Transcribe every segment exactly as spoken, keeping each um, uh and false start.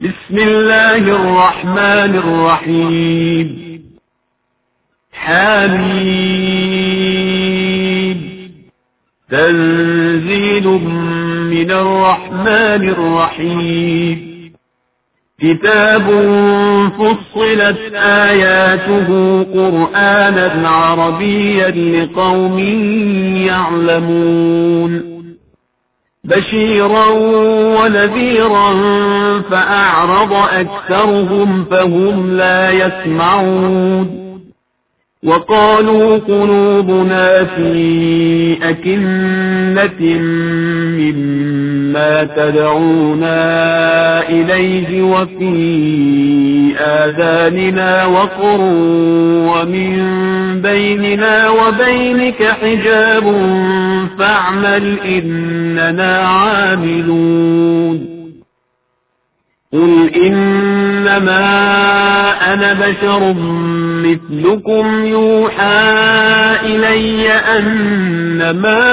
بسم الله الرحمن الرحيم. حميم. تنزيل من الرحمن الرحيم. كتاب فصلت آياته قرآنا عربيا لقوم يعلمون. بشيرا ونذيرا فأعرض أكثرهم فهم لا يسمعون. وقالوا قلوبنا في أكنة مما تدعونا إليه وفي آذاننا وقر ومن بيننا وبينك حجاب فاعمل إننا عاملون. قل إنما أنا بشر مثلكم يوحى إلي أنما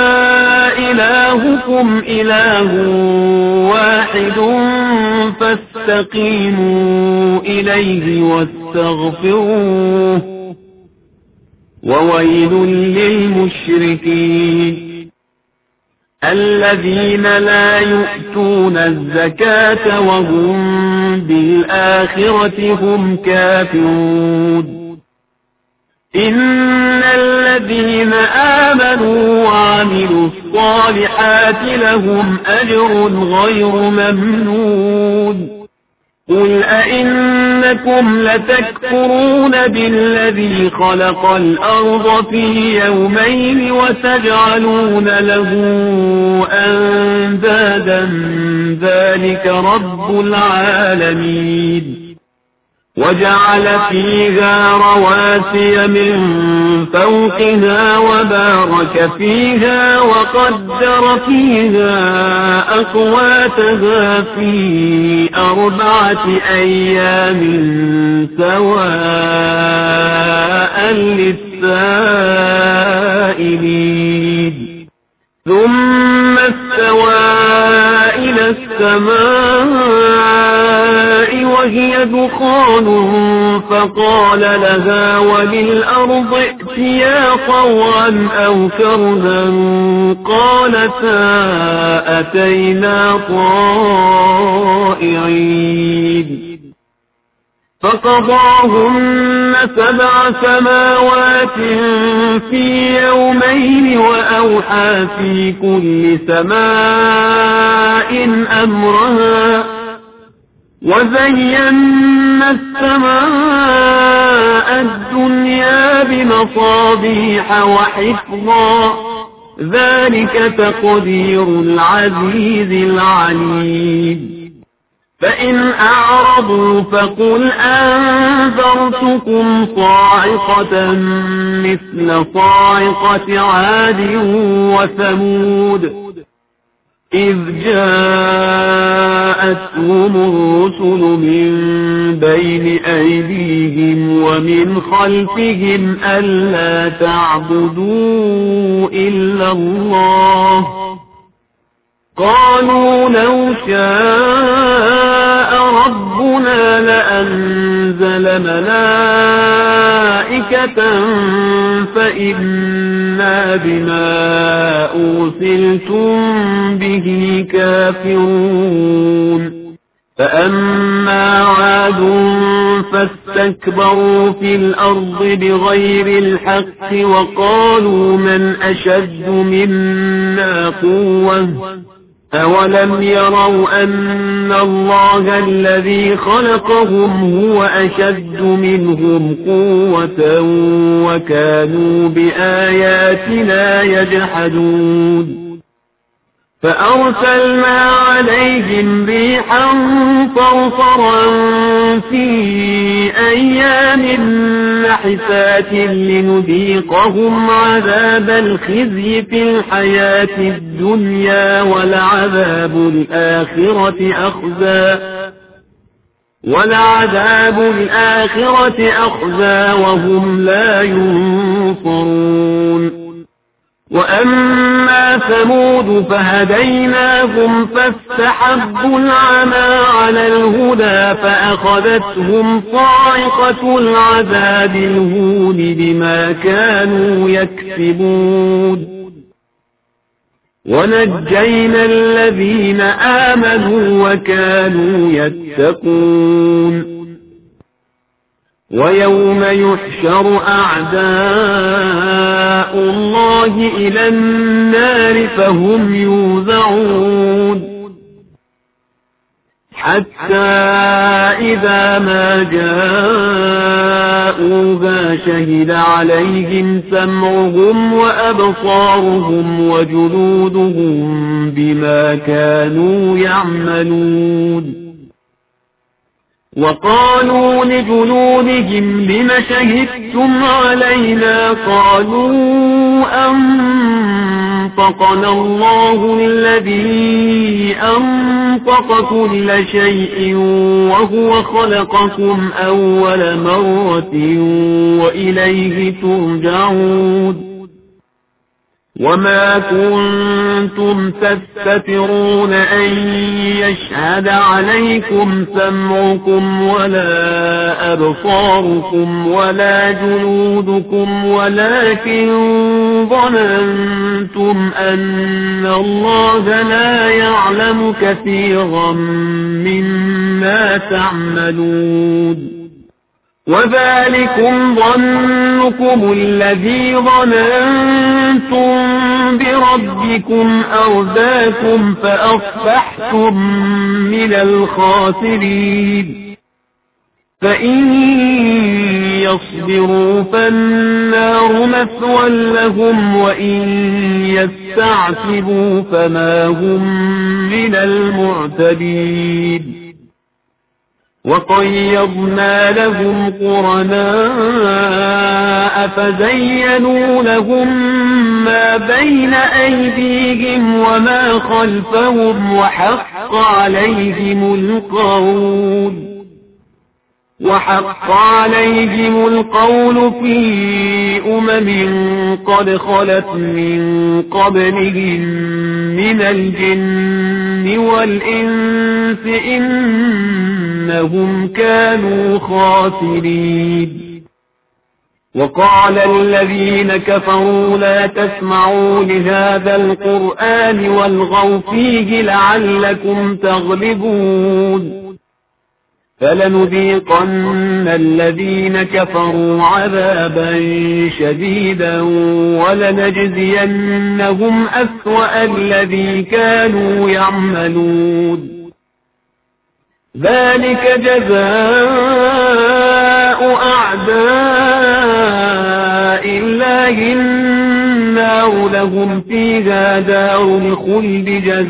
إلهكم إله واحد فاستقيموا إليه واستغفروه وويل للمشركين الذين لا يؤتون الزكاة وهم بالآخرة هم كافرون. إن الذين آمنوا وعملوا الصالحات لهم أجر غير ممنون. قل أئنكم لتكفرون بالذي خلق الأرض في يومين وتجعلون له أندادا ذلك رب العالمين. وجعل فيها رواسي من فوقها وبارك فيها وقدر فيها أقواتها في أربعة أيام سواء للسائلين. ثم استوى إلى السماء وهي دخان فقال لها وللأرض ائتيا طوعا أو كرها قالتا أتينا طائعين. فقضاهن سبع سماوات في يومين وأوحى في كل سماء أمرها وزينا السماء الدنيا بمصابيح وحفظا ذلك تقدير العزيز العليم. فإن أعرضوا فقل أنذرتكم صاعقة مثل صاعقة عاد وثمود إذ جاءتهم الرسل من بين أيديهم ومن خلفهم ألا تعبدوا إلا الله قالوا لو شاء ربنا لأنزل ملائكة فإنا بما أرسلتم به كافرون. فأما عاد فاستكبروا في الأرض بغير الحق وقالوا من أشد منا قوة أولم يروا أن الله الذي خلقهم هو أشد منهم قوة وكانوا بآياتنا يجحدون. فأرسلنا عليهم ريحا صرصرا في أيام نحسات لنذيقهم عذاب الخزي في الحياة الدنيا ولعذاب الآخرة أخزى ولعذاب الآخرة أخزى وهم لا ينصرون. وأما ثمود فهديناهم فاستحبوا العمى على الهدى فأخذتهم صاعقة العذاب الهون بما كانوا يكسبون ونجينا الذين آمنوا وكانوا يتقون ويوم يحشر أعداء الله إلى النار فهم يوزعون حتى إذا ما جاءوها شهد عليهم سمعهم وأبصارهم وجلودهم بما كانوا يعملون وقالوا لجلودهم لم شهدتم علينا قالوا أنطقنا الله الذي أنطق كل شيء وهو خلقكم أول مرة وإليه ترجعون وما كنتم تستترون أن يشهد عليكم سمعكم ولا أبصاركم ولا جلودكم ولكن ظننتم أن الله لا يعلم كثيرا مما تعملون وذلكم ظنكم الذي ظننتم بربكم أرداكم فأصبحتم من الخاسرين فإن يصبروا فالنار مثوى لهم وإن يستعتبوا فما هم من المعتدين وقيضنا لهم قرناء فزينوا لهم ما بين أيديهم وما خلفهم وحق عليهم القول وحق عليهم القول في أمم قد خلت من قبلهم من الجن والإنس إنهم كانوا خاسرين وقال الذين كفروا لا تسمعوا لهذا القرآن والغوا فيه لعلكم تغلبون فلنذيقن الذين كفروا عذابا شديدا ولنجزينهم أسوأ الذي كانوا يعملون ذلك جزاء أعداء الله النار لهم فيها دار الخلد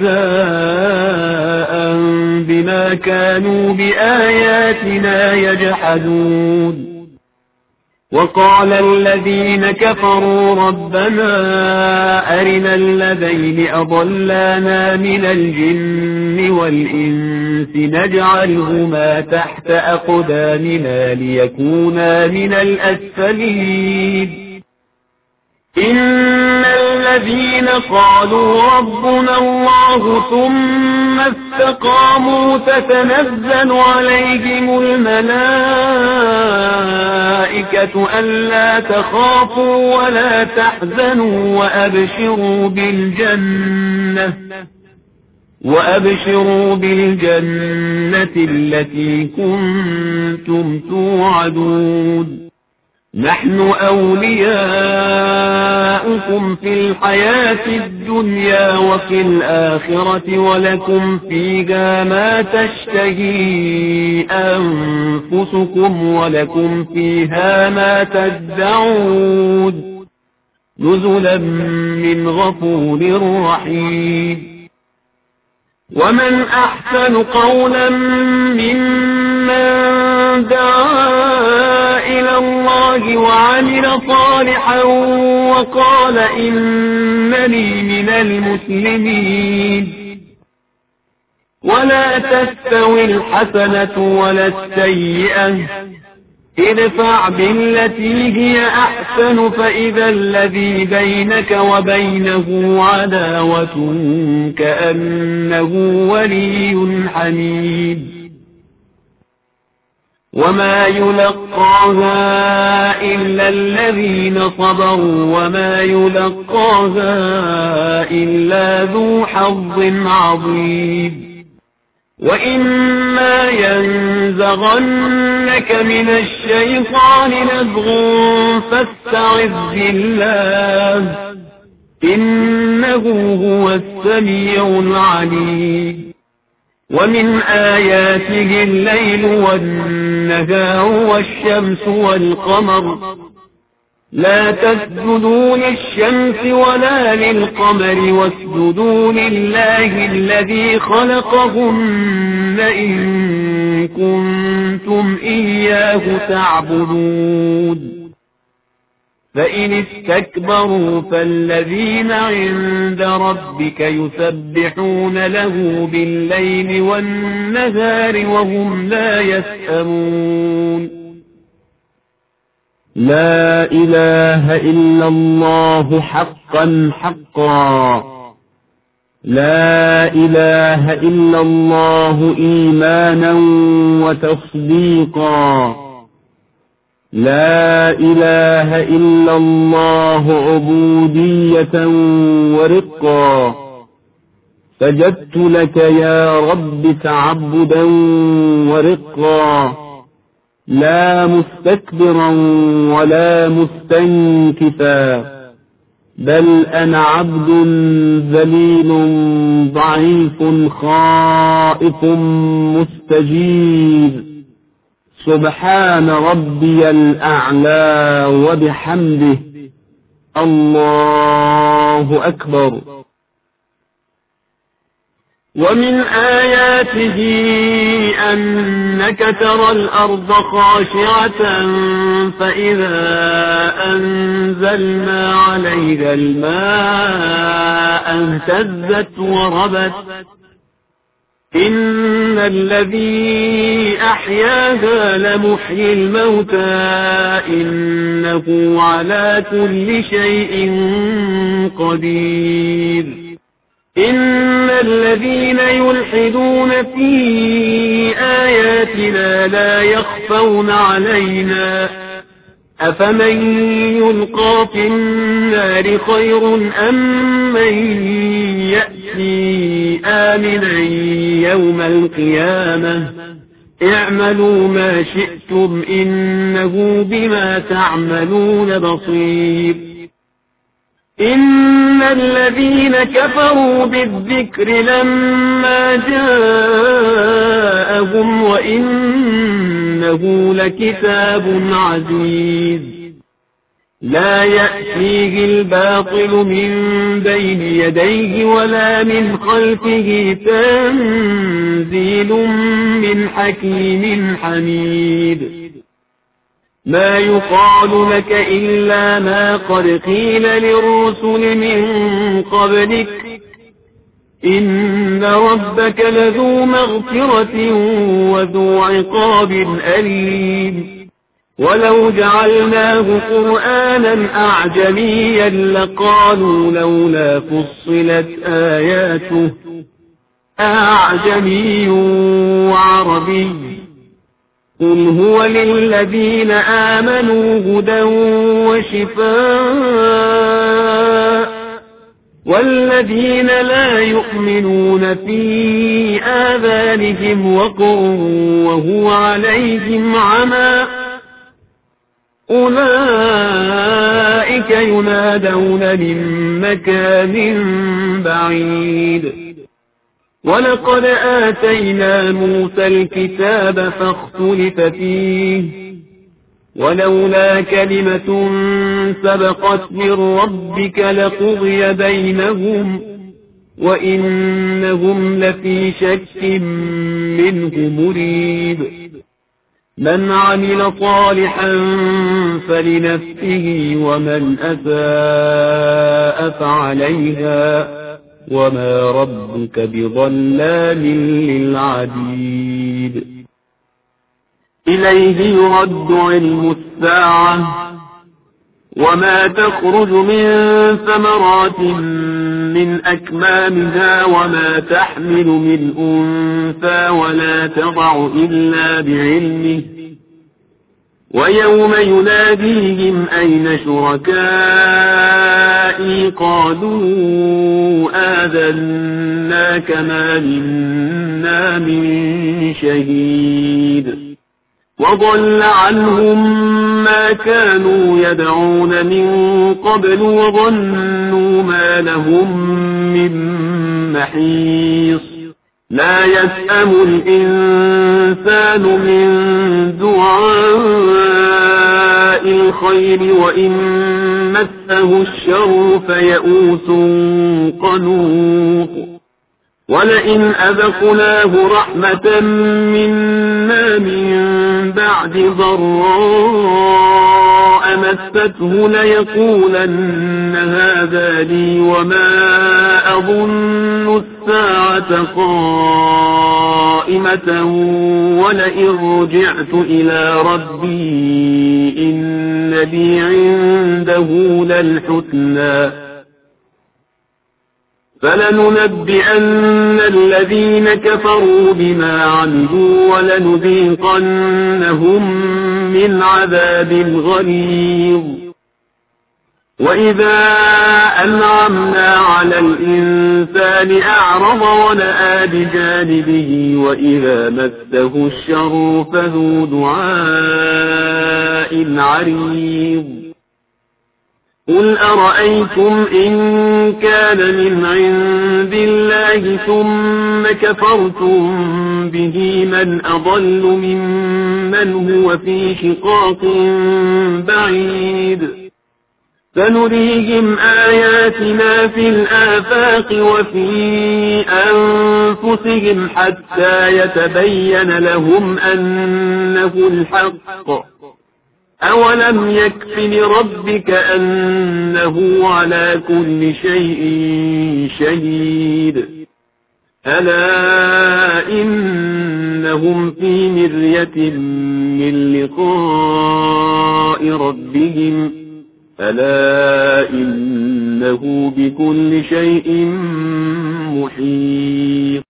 جزاء بما كانوا بآياتنا يجحدون وقال الذين كفروا ربنا أرنا الذين أضلانا من الجن والإنس نجعلهما تحت أقدامنا ليكونا من الأسفلين إن الذين قالوا ربنا الله ثم استقاموا تتنزل عليهم الملائكة ألا تخافوا ولا تحزنوا وأبشروا بالجنة وأبشروا بالجنة التي كنتم توعدون نحن أولياؤكم في الحياة الدنيا وفي الآخرة ولكم فيها ما تشتهي أنفسكم ولكم فيها ما تدعون نزلا من غفور رحيم ومن أحسن قولا ممن دعا إلى الله وعمل صالحا وقال إنني من المسلمين ولا تستوي الحسنة ولا السيئة ادفع بالتي هي أحسن فإذا الذي بينك وبينه عداوة كأنه ولي حميم وما يلقاها إلا الذين صبروا وما يلقاها إلا ذو حظ عظيم وإما ينزغنك من الشيطان نزغ فاستعذ بالله إنه هو السميع العليم ومن آياته الليل والنهار والشمس والقمر لا تسجدوا للشمس ولا للقمر واسجدوا لله الذي خلقهن إن كنتم إياه تعبدون فإن استكبروا فالذين عند ربك يسبحون له بالليل والنهار وهم لا يسأمون لا إله إلا الله حقا حقا لا إله إلا الله إيمانا وتصديقا لا إله إلا الله عبودية ورقا سجدت لك يا رب تعبدا ورقا لا مستكبرا ولا مستنكفا بل أنا عبد ذليل ضعيف خائف مستجيب سبحان ربي الأعلى وبحمده الله أكبر ومن آياته أنك ترى الأرض خاشعة فإذا أنزلنا عليها الماء اهتزت وربت إن الذي أحياها لمحيي الموتى إنه على كل شيء قدير إن الذين يلحدون في آياتنا لا يخفون علينا أفمن يلقى في النار خير أم من يأتي آمنا يوم القيامة اعملوا ما شئتم إنه بما تعملون بصير إن الذين كفروا بالذكر لما جاءهم وإنه لكتاب عزيز لا يأتيه الباطل من بين يديه ولا من خلفه تنزيل من حكيم حميد ما يقال لك إلا ما قد قيل للرسل من قبلك إن ربك لذو مغفرة وذو عقاب أليم ولو جعلناه قرآنا أعجميا لقالوا لولا فصلت آياته أعجمي وعربي قل هو للذين آمنوا هدى وشفاء والذين لا يؤمنون في آذانهم وقر وهو عليهم عمى أولئك ينادون من مكان بعيد ولقد آتينا موسى الكتاب فاختلف فيه ولولا كلمة سبقت من ربك لقضي بينهم وإنهم لفي شك منه مريب من عمل صالحا فلنفسه ومن أساء فعليها وما ربك بظلام للعبيد إليه يرد علم الساعة وما تخرج من ثمرات من أكمامها وما تحمل من أنثى ولا تضع إلا بعلمه ويوم يناديهم أين شركائي قالوا آذناك ما منا من شهيد وضل عنهم ما كانوا يدعون من قبل وظنوا ما لهم من محيص لا يسأم الإنسان من دعاء الخير وإن مسه الشر فيئوس قنوط ولئن أذقناه رحمة منا من بعد ضراء مسته ليقولن هذا لي وما أظن الساعة قائمة ولئن رجعت إلى ربي إن لي عنده للحسنى فلننبئن الذين كفروا بما عملوا ولنذيقنهم من عذاب غليظ وإذا أنعمنا على الإنسان أعرض ونأى بجانبه وإذا مسه الشر فذو دعاء عريض قل أرأيتم إن كان من عند الله ثم كفرتم به من أضل ممن هو في شقاق بعيد سنريهم آياتنا في الآفاق وفي أنفسهم حتى يتبين لهم أنه الحق أولم يكف لربك أنه على كل شيء شهيد ألا إنهم في مرية من لقاء ربهم ألا إنه بكل شيء محيط